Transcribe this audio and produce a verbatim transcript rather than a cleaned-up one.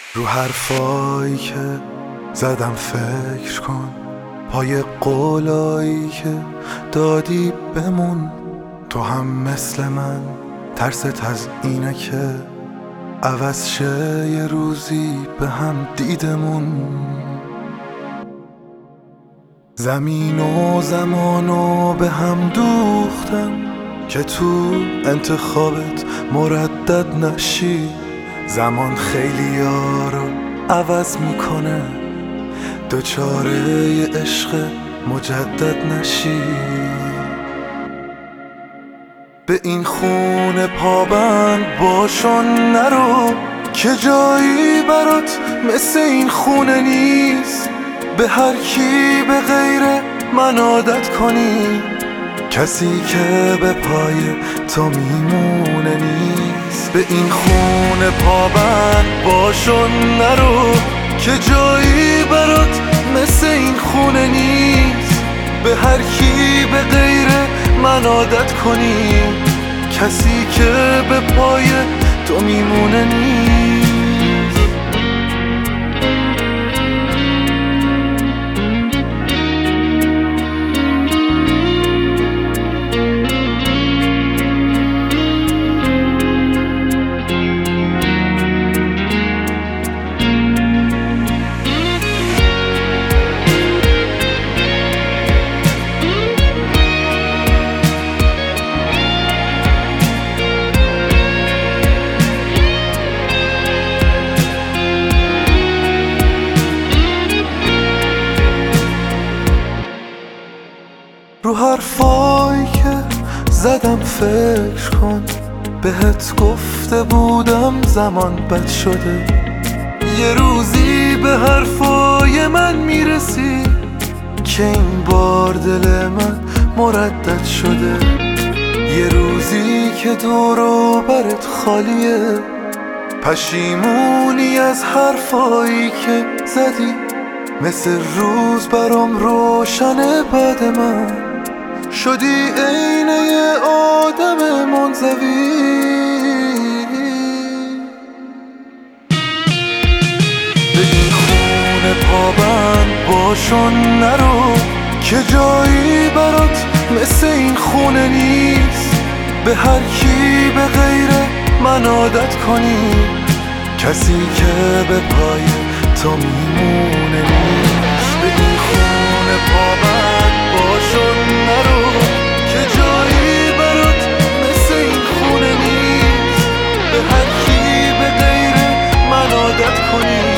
رو حرفایی که زدم فکر کن، پای قولایی که دادی بمون. تو هم مثل من ترست از اینه که عوض شه یه روزی به هم دیدمون. زمین و زمانو به هم دوختم که تو انتخابت مردد نشی. زمان خیلی ها رو عوض میکنه، دوچاره ی عشق مجدد نشی. به این خونه پابند باشون نرو که جایی برات مثل این خونه نیست. به هر کی به غیر من عادت کنی، کسی که به پای تو میمونه نیست. به این خونه پابند باشون نرو که جایی برات مثل این خونه نیست. به هر کی به غیر من عادت کنی، کسی که به پای تو میمونه نیست. رو حرفایی که زدم فکر کن، بهت گفته بودم زمان بد شده. یه روزی به حرفای من میرسی که این بار دل من مردد شده. یه روزی که دور و برت خالیه، پشیمونی از حرفایی که زدی. مثل روز برام روشنه بعد من شدی عین یه آدم منزوی. به این خونه پابند باشون نرو که جایی برات مثل این خونه نیست. به هر کی به غیر من عادت کنی، کسی که به پای تو میمونه نیست. به این خونه پابند باشون نرو که جایی برات مثل این خونه نیست. به هر کی به غیر من عادت کنی،